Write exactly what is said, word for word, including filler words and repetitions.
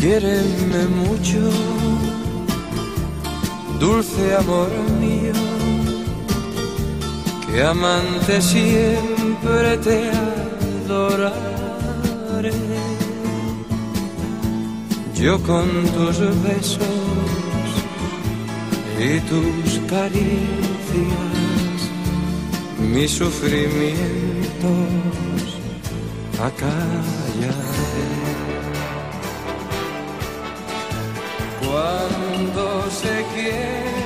Quiéreme mucho, dulce amor mío, que amante siempre te adoraré. Yo con tus besos y tus caricias, mis sufrimientos acallaré. Cuando se quiere